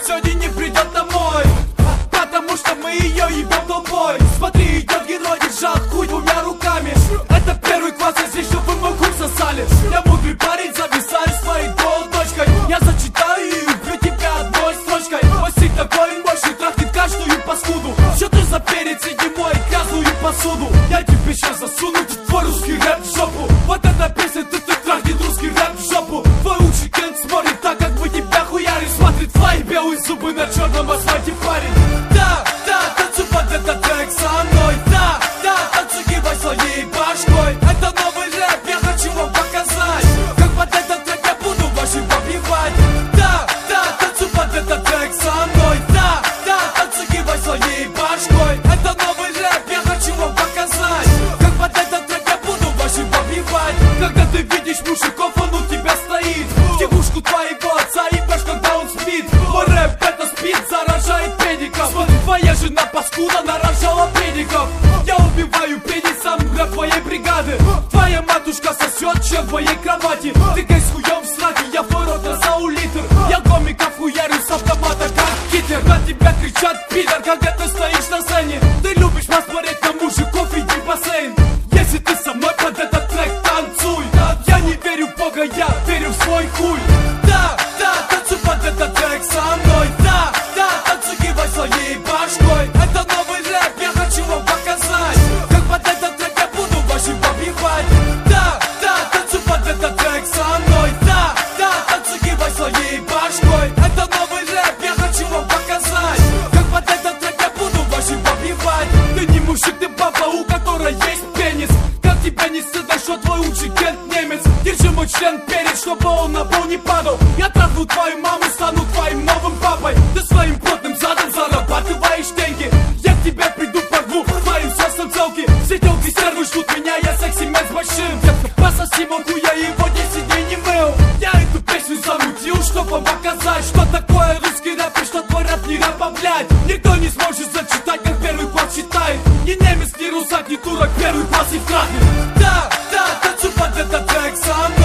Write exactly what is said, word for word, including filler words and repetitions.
сегодня не придет домой, потому что мы ее ебем толпой. Смотри, идет герой, держал хуй двумя руками. Это первый класс, я здесь, чтобы мой хуй сосали. Я мудрый парень, зависаю своей дочкой. Я зачитаю и убью тебя одной строчкой. Постиг такой мощный, трахнет каждую паскуду. Что ты за перец, иди мой грязную посуду. Я тебе сейчас засуну в твой русский рэп в жопу. Вот эта песня, ты ты трахнет русский рэп в жопу. Твой учитель смотрит так, как мы тебя хуярим. Смотрит твои белые зубы на черном асфальте, парень. Да, да, танцуй под этот трек со мной. Да, да, танцуй, кивай своей башкой. Это новый рэп, я хочу вам показать, как под этот трек я буду вашим побивать. Да, да, танцуй под этот трек со мной. Да, да, танцуй, кивай своей башкой. Это новый рэп, я хочу вам показать, как под этот трек я буду вашим побивать. Когда ты видишь мужиков, он у тебя стоит, девушку твоего отца ебешь, когда он спит. Мой рэп это спит, заражает педиков. Смотри, твоя жена паскуда нарожала педиков. Я убиваю педисом для твоей бригады. Твоя матушка сосет чем в твоей кровати. Ты гей с хуем в сраке, я в твой рот разау литр. Я гомиков хуярю с автомата как Гитлер. На тебя кричат пидор, когда ты стоишь на сцене. Ты любишь посмотреть на мужиков, иди в бассейн. Если ты со мной под этот трек танцуй. Я не верю в Бога, я верю в свой хуй. Да, да, танцуй под этот трек со мной. Да, да, танцуй, кивай своей башкой. Это новый рэп, я хочу вам показать, как под этот трек я буду вашим побивать. Да, да, танцуй под этот трек со мной. Да, да, танцуй, кивай своей башкой. Это новый рэп, я хочу вам показать, как под этот трек я буду вашим побивать. Ты не мужик, ты баба, у которой есть пенис. Как тебя не стыдно, что твой учитель немец. Держи мой член перед, чтобы он на пол не падал. Я трахну твою маму, стану твоим новым папой. Ты своим плотным задом зарабатываешь деньги. Я к тебе приду, порву твоим сердцем целки. Все телки стервы ждут меня, я секси-мен с большим. Детка, пососи мой хуй, я его десять дней не мыл. Я эту песню замутил, чтобы вам показать, что такое русский рэп и что твой рэп не рэпа, блядь. Никто не сможет зачитать, как первый класс читает. Ни немец, ни русак, ни турок, первый класс и вкратный. Да, да, танцуй под этот трек со мной.